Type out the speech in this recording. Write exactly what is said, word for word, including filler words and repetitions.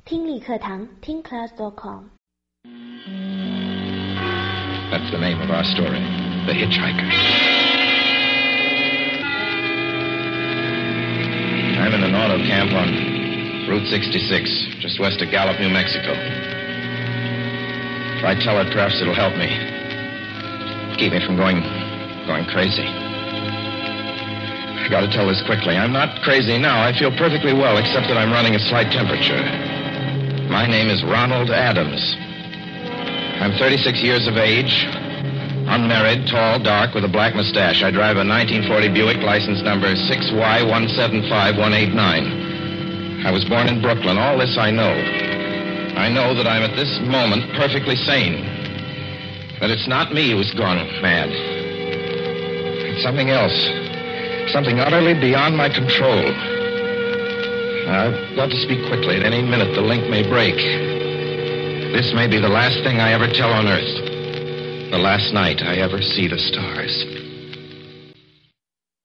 听力课堂听 class dot com。 That's the name of our story, The Hitchhiker. I'm in an auto camp on Route sixty-six, just west of Gallup, New Mexico. If I tell it, perhaps it'll help me. Keep me from going, going crazy. I gotta tell this quickly. I'm not crazy now. I feel perfectly well, except that I'm running a slight temperature. My name is Ronald Adams. I'm thirty-six years of age, unmarried, tall, dark, with a black mustache. I drive a nineteen forty Buick, license number six Y one seven five one eight nine. I was born in Brooklyn. All this I know. I know that I'm at this moment perfectly sane. That it's not me who's gone mad. It's something else. Something utterly beyond my control. I've got to speak quickly. At any minute, the link may break. This may be the last thing I ever tell on Earth. The last night I ever see the stars.